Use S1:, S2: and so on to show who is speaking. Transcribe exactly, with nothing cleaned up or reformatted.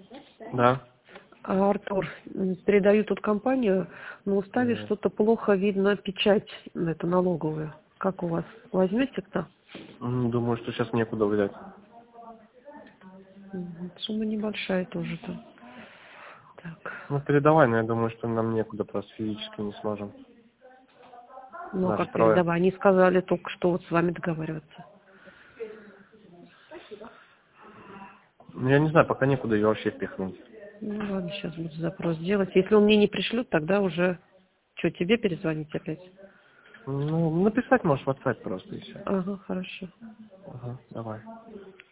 S1: Да.
S2: А, Артур, м, передаю тут компанию, но уставе
S1: Нет.
S2: что-то плохо видно печать, это налоговую. Как у вас? Возьмете кто?
S1: М, Думаю, что сейчас некуда взять.
S2: Мгм. Сумма небольшая тоже-то. Так,
S1: Ну, передавай, но я думаю, что нам некуда, просто физически не сможем.
S2: ну а
S1: Нас
S2: как
S1: трое.
S2: передавай? Они сказали только что вот с вами договариваться.
S1: Ну, я не знаю, пока некуда ее вообще впихнуть.
S2: Ну ладно, сейчас буду запрос делать. Если он мне не пришлют, тогда уже... Что, тебе перезвонить опять?
S1: Ну, написать можешь в WhatsApp просто и все.
S2: Ага, хорошо.
S1: Ага, давай.